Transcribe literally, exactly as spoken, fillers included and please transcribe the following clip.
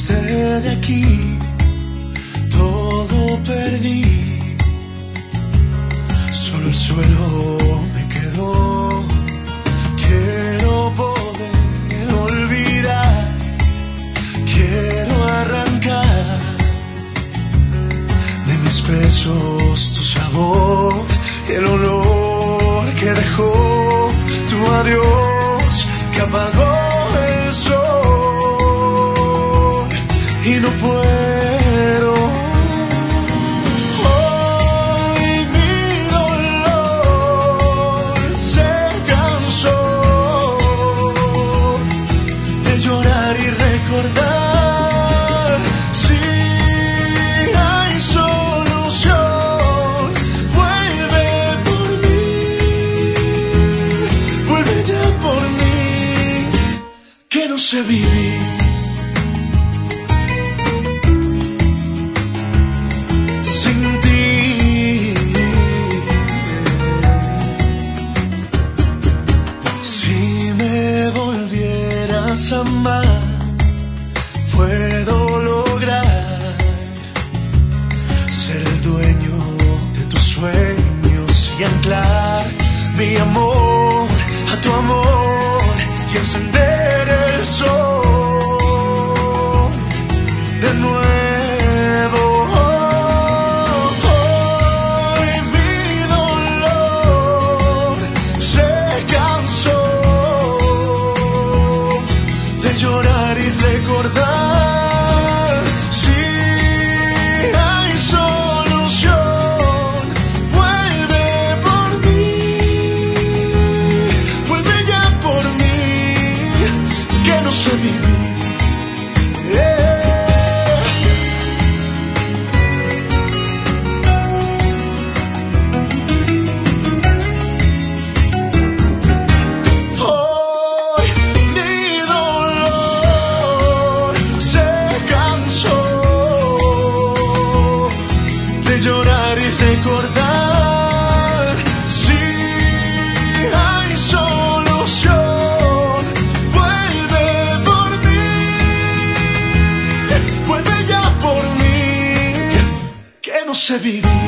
fuiste de aquí, todo perdí, solo el suelo me quedó. Quiero poder olvidar, quiero arrancar de mis besos tu sabor y el olor que dejó tu adiós, que apagó el sol y no puedo. Hoy mi dolor se cansó de llorar y recordar. Si hay solución, vuelve por mí, vuelve ya por mí, que no sé vivir sin ti. Si me volvieras a amar, puedo lograr ser el dueño de tus sueños y anclar mi amor a tu amor y encender el sol de nuevo. Hoy mi dolor se cansó de llorar y recordar. Si hay solución, vuelve por mí, vuelve ya por mí, que no sé vivir. Yeah. Hoy mi dolor se cansó de llorar y recordar. Si hay solución, vuelve por mí, vuelve ya por mí, que no sé vivir.